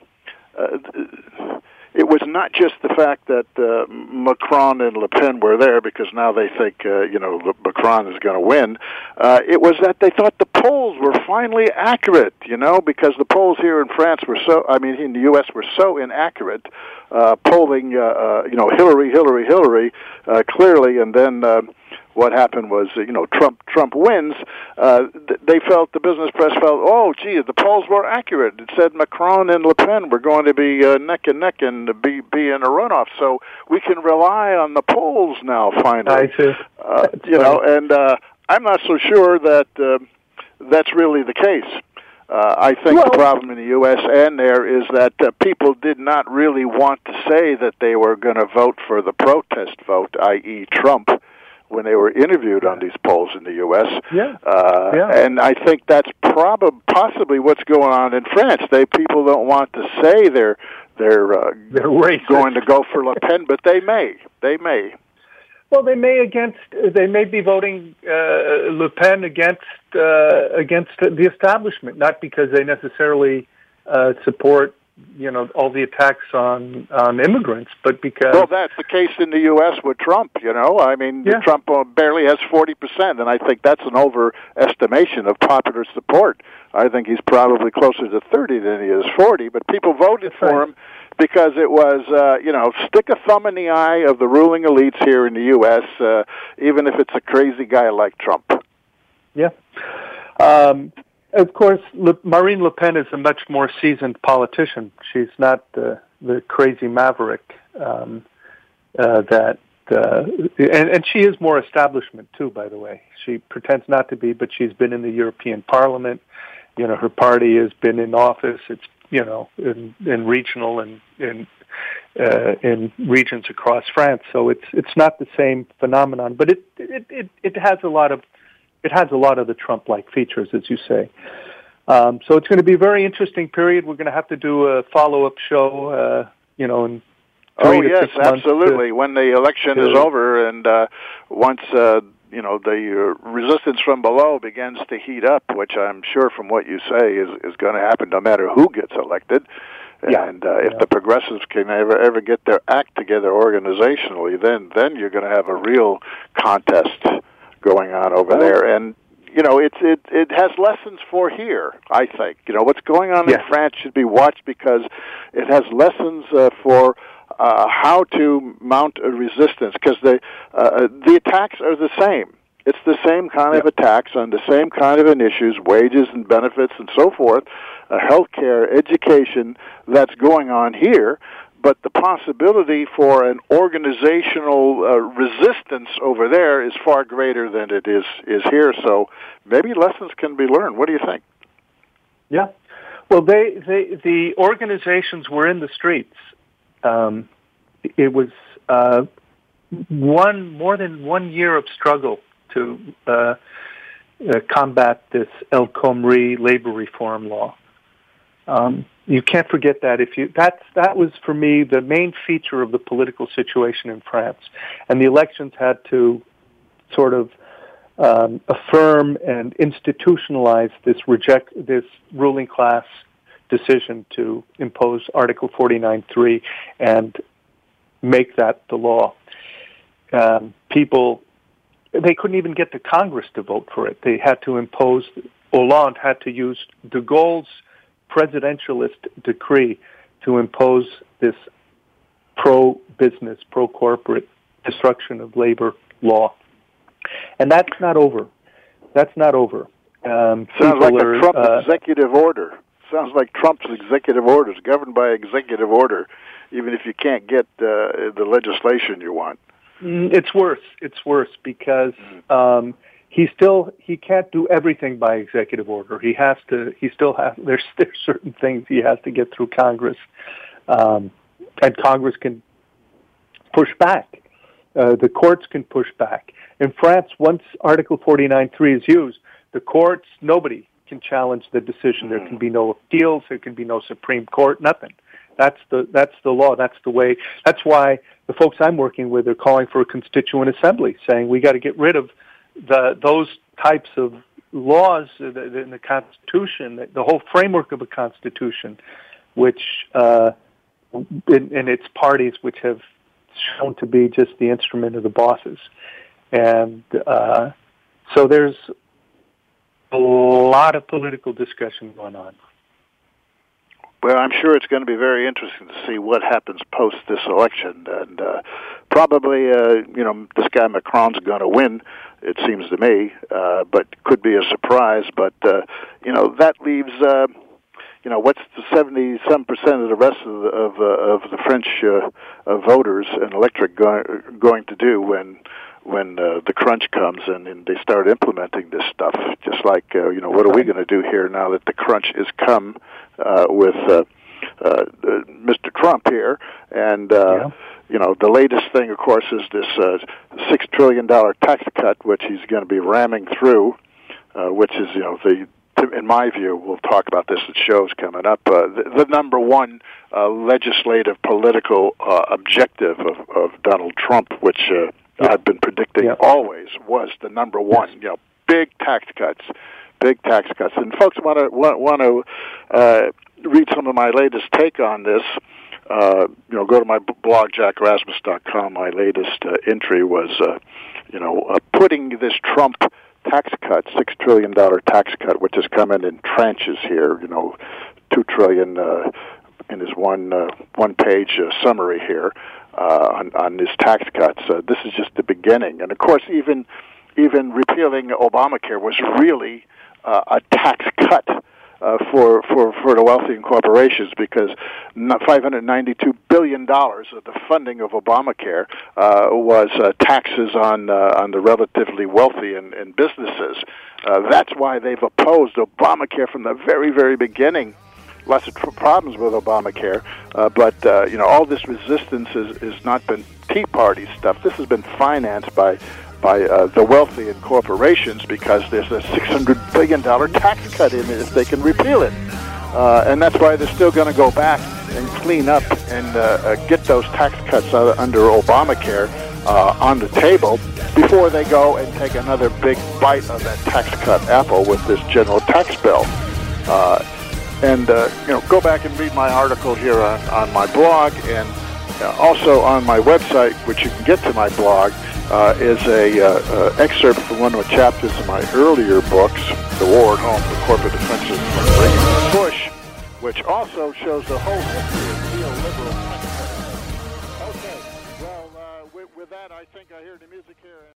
uh, It was not just the fact that uh, Macron and Le Pen were there because now they think, uh, you know, Macron is going to win. Uh, it was that they thought the polls were finally accurate, you know, because the polls here in France were so, I mean, in the U S were so inaccurate, uh, polling, uh, uh, you know, Hillary, Hillary, Hillary, uh, clearly, and then uh, what happened was, you know, Trump Trump wins. Uh, they felt, the business press felt, oh, gee, the polls were accurate. It said Macron and Le Pen were going to be uh, neck and neck and be be in a runoff, so we can rely on the polls now. Finally, I see. Uh, you know, and uh, I'm not so sure that uh, that's really the case. Uh, I think well, the problem in the U S and there is that uh, people did not really want to say that they were going to vote for the protest vote, that is. Trump, when they were interviewed on these polls in the U S. Yeah. Uh, yeah. And I think that's probably possibly what's going on in France. They people don't want to say they're they're, uh, they're going to go for Le Pen, but they may. They may. Well, they may against. They may be voting uh, Le Pen against uh, against the establishment, not because they necessarily uh, support, you know, all the attacks on, on immigrants, but because... Well, that's the case in the U S with Trump, you know. I mean, yeah. Trump barely has forty percent, and I think that's an overestimation of popular support. I think he's probably closer to thirty than he is forty, but people voted that's for right. him because it was, uh, you know, stick a thumb in the eye of the ruling elites here in the U S, uh, even if it's a crazy guy like Trump. Yeah. Um Of course, Le, Marine Le Pen is a much more seasoned politician. She's not the the crazy maverick um, uh, that, uh, and, and she is more establishment too. By the way, she pretends not to be, but she's been in the European Parliament. You know, her party has been in office. It's you know in, in regional and in uh, in regions across France. So it's it's not the same phenomenon, but it it it, it has a lot of. It has a lot of the Trump-like features, as you say. Um, so it's going to be a very interesting period. We're going to have to do a follow-up show, uh, you know, in three oh, to yes, six months absolutely. to, when the election to, is over and uh, once, uh, you know, the uh, resistance from below begins to heat up, which I'm sure from what you say is, is going to happen no matter who gets elected. Yeah. And uh, if yeah. the progressives can ever ever get their act together organizationally, then then you're going to have a real contest going on over there. And you know, it's it it has lessons for here. I think you know what's going on yeah. in France should be watched because it has lessons uh, for uh, how to mount a resistance. Because the uh, the attacks are the same. It's the same kind of yeah. attacks on the same kind of an issues, wages and benefits and so forth, uh, healthcare, education that's going on here, but the possibility for an organizational uh, resistance over there is far greater than it is, is here. So maybe lessons can be learned. What do you think? Yeah. Well, they, they the organizations were in the streets. Um, it was uh, one more than one year of struggle to uh, uh, combat this El Khomri labor reform law. Um, you can't forget that. If you that's that was for me the main feature of the political situation in France, and the elections had to sort of um, affirm and institutionalize this reject this ruling class decision to impose Article forty-nine point three and make that the law. Um, people. They couldn't even get the Congress to vote for it. They had to impose, Hollande had to use de Gaulle's presidentialist decree to impose this pro-business, pro-corporate destruction of labor law. And that's not over. That's not over. Um, Sounds like are, a Trump uh, executive order. Sounds like Trump's executive orders, governed by executive order, even if you can't get uh, the legislation you want. It's worse. It's worse because um, he still he can't do everything by executive order. He has to. He still has. There's there's certain things he has to get through Congress, um, and Congress can push back. Uh, the courts can push back. In France, once Article forty-nine point three is used, the courts nobody can challenge the decision. There can be no appeals. There can be no Supreme Court. Nothing. That's the that's the law. That's the way. That's why the folks I'm working with are calling for a constituent assembly, saying we got to get rid of the those types of laws in the Constitution, the whole framework of a Constitution, which uh, in, in its parties, which have shown to be just the instrument of the bosses, and uh, so there's a lot of political discussion going on. Well, I'm sure it's going to be very interesting to see what happens post this election, and uh, probably, uh, you know, this guy Macron's going to win. It seems to me, uh, but could be a surprise. But uh, you know, that leaves, uh, you know, what's the seventy-some percent of the rest of the, of, uh, of the French uh, uh, voters and electorate go- going to do when when uh, the crunch comes and, and they start implementing this stuff? Just like, uh, you know, what are we going to do here now that the crunch has come uh, with uh, uh, uh, Mister Trump here? And, uh, yeah. you know, the latest thing, of course, is this uh, six trillion dollars tax cut, which he's going to be ramming through, uh, which is, you know, the in my view, we'll talk about this at shows coming up, uh, the, the number one uh, legislative political uh, objective of, of Donald Trump, which uh, yeah. I've been predicting yeah. always was the number one, yes. you know, big tax cuts, big tax cuts. And folks want to want, want to uh, read some of my latest take on this. Uh, you know, go to my blog, jack rasmus dot com. My latest uh, entry was, uh, you know, uh, putting this Trump tax cut, six trillion dollars tax cut, which is coming in tranches here, you know, two trillion dollars uh, in his one uh, one-page uh, summary here uh, on, on his tax cuts. Uh, this is just the beginning. And, of course, even even repealing Obamacare was really uh, a tax cut uh, for, for, for the wealthy and corporations, because five hundred ninety-two billion dollars of the funding of Obamacare uh, was uh, taxes on uh, on the relatively wealthy and, and businesses. Uh, that's why they've opposed Obamacare from the very, very beginning. Lots of tr- problems with Obamacare, uh, but uh, you know, all this resistance is has not been Tea Party stuff. This has been financed by by uh, the wealthy and corporations, because there's a six hundred billion dollars tax cut in it if they can repeal it. Uh, and that's why they're still going to go back and clean up and uh, uh, get those tax cuts out under Obamacare uh, on the table before they go and take another big bite of that tax cut apple with this general tax bill. Uh, and, uh, you know, go back and read my article here on, on my blog, and uh, also on my website, which you can get to my blog, uh, is a uh, uh, excerpt from one of the chapters of my earlier books, The War at Home, The Corporate Defenses from Reagan and Bush, which also shows the whole history of neoliberal tax cutting. Okay, well, uh, with, with that, I think I hear the music here.